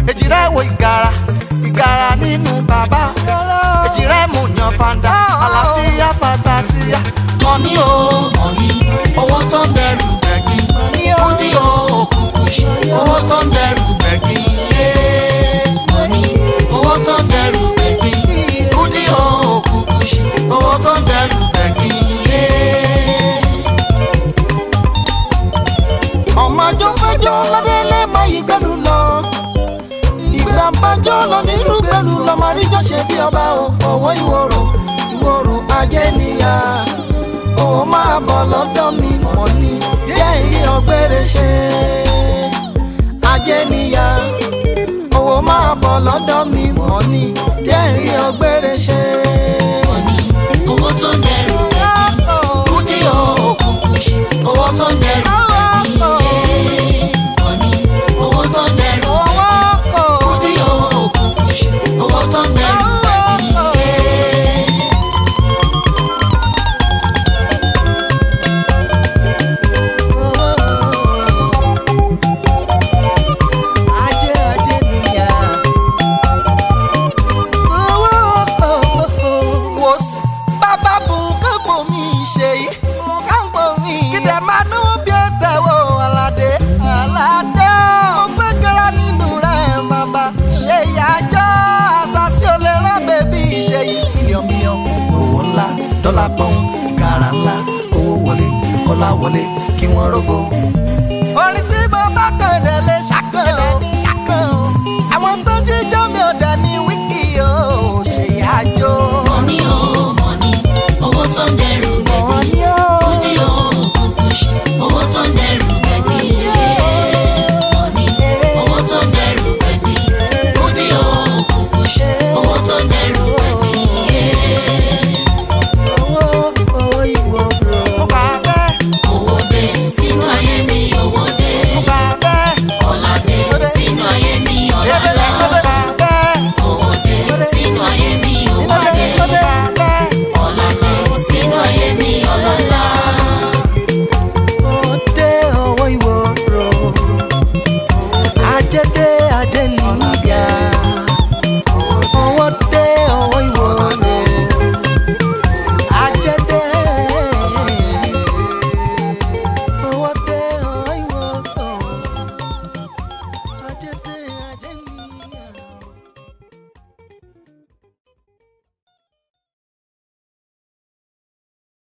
èjì rẹ̀ wo ìgara nínú bàbá èjì rẹ̀ mú yan fanda àlàáfíà fàtàsíà. Mọ̀ní o mọ̀ní owó tó ń dẹrù bẹ̀gbin kúdí o òkùnkùn ṣe owó tó ń dẹrù bẹ̀gbin mọ̀ní owó tó ń dẹrù bẹ̀gbin kúdí o òkùnkùn ṣe owó tó ń dẹrù bẹ̀gbin. Ọmọjọ́ fẹjọ́ ládélé máa yí gbẹ́nu lọ ìgbà bájọ́ lọ nínú gbẹ́nu lọ máa ríjọ́ ṣe bí ọba ọwọ́ ìwòrò ajé níyà owó máa bọ̀ lọ́dọ̀ mi mọ̀ ní díẹ̀ ìrí ọgbẹ́rẹ́ ṣe ajé níyà owó máa bọ̀ lọ́dọ̀ mi mọ̀ ní díẹ̀ ìrí ọgbẹ́rẹ́ ṣe. Owó tó ń dẹrù bẹ̀gbin kúdí o òkùnkùn ṣe owó tó ń dẹrù dọ́là pọ́n ìkàrà ńlá owó wọlé kọ́lá wọlé kí wọ́n rógó.